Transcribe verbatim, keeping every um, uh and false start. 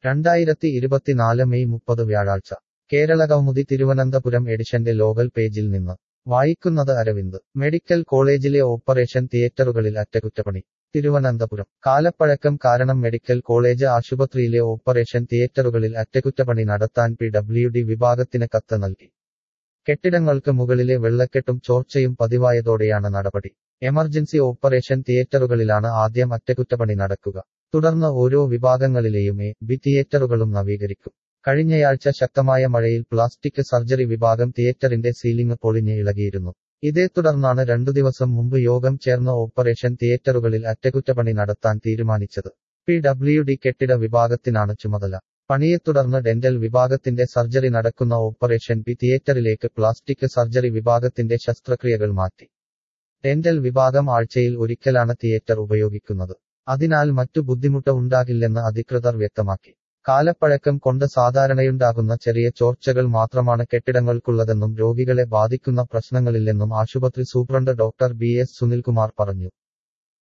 രണ്ടായിരത്തി ഇരുപത്തിനാല് മെയ് മുപ്പത് വ്യാഴാഴ്ച കേരളകൗമുദി തിരുവനന്തപുരം എഡിഷന്റെ ലോകൽ പേജിൽ നിന്ന് വായിക്കുന്നത് അരവിന്ദ്. മെഡിക്കൽ കോളേജിലെ ഓപ്പറേഷൻ തിയേറ്ററുകളിൽ അറ്റകുറ്റപ്പണി. തിരുവനന്തപുരം. കാലപ്പഴക്കം കാരണം മെഡിക്കൽ കോളേജ് ആശുപത്രിയിലെ ഓപ്പറേഷൻ തിയേറ്ററുകളിൽ അറ്റകുറ്റപ്പണി നടത്താൻ പി ഡബ്ല്യു ഡി വിഭാഗത്തിന് കത്ത് നൽകി. കെട്ടിടങ്ങൾക്ക് മുകളിലെ വെള്ളക്കെട്ടും ചോർച്ചയും പതിവായതോടെയാണ് നടപടി. എമർജൻസി ഓപ്പറേഷൻ തിയേറ്ററുകളിലാണ് ആദ്യം അറ്റകുറ്റപ്പണി നടക്കുക. തുടർന്ന് ഓരോ വിഭാഗങ്ങളിലെയും എ, ബി തിയേറ്ററുകളും നവീകരിക്കും. കഴിഞ്ഞയാഴ്ച ശക്തമായ മഴയിൽ പ്ലാസ്റ്റിക് സർജറി വിഭാഗം തിയേറ്ററിന്റെ സീലിംഗ് പൊളിഞ്ഞ് ഇളകിയിരുന്നു. ഇതേ തുടർന്നാണ് രണ്ടു ദിവസം മുമ്പ് യോഗം ചേർന്ന ഓപ്പറേഷൻ തിയേറ്ററുകളിൽ അറ്റകുറ്റപ്പണി നടത്താൻ തീരുമാനിച്ചത്. പി ഡബ്ല്യു ഡി കെട്ടിട വിഭാഗത്തിനാണ് ചുമതല. പണിയെ തുടർന്ന് ഡെന്റൽ വിഭാഗത്തിന്റെ സർജറി നടക്കുന്ന ഓപ്പറേഷൻ ബി തിയേറ്ററിലേക്ക് പ്ലാസ്റ്റിക് സർജറി വിഭാഗത്തിന്റെ ശസ്ത്രക്രിയകൾ മാറ്റി. ഡെന്റൽ വിഭാഗം ആഴ്ചയിൽ ഒരിക്കലാണ് തിയേറ്റർ ഉപയോഗിക്കുന്നത്. അതിനാൽ മറ്റു ബുദ്ധിമുട്ട് ഉണ്ടാകില്ലെന്ന് അധികൃതർ വ്യക്തമാക്കി. കാലപ്പഴക്കം കൊണ്ട് സാധാരണയുണ്ടാകുന്ന ചെറിയ ചോർച്ചകൾ മാത്രമാണ് കെട്ടിടങ്ങൾക്കുള്ളതെന്നും രോഗികളെ ബാധിക്കുന്ന പ്രശ്നങ്ങളില്ലെന്നും ആശുപത്രി superintendent doctor B S Sunilkumar പറഞ്ഞു.